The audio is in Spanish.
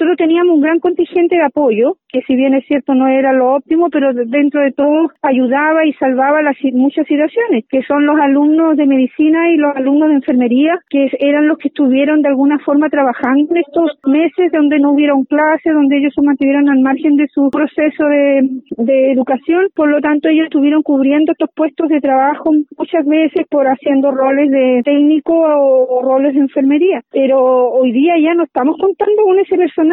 nosotros teníamos un gran contingente de apoyo, que si bien es cierto no era lo óptimo, pero dentro de todo ayudaba y salvaba muchas situaciones, que son los alumnos de medicina y los alumnos de enfermería, que eran los que estuvieron de alguna forma trabajando en estos meses donde no hubieron clases, donde ellos se mantuvieron al margen de su proceso de educación. Por lo tanto, ellos estuvieron cubriendo estos puestos de trabajo muchas veces por haciendo roles de técnico o roles de enfermería. Pero hoy día ya no estamos contando con ese personal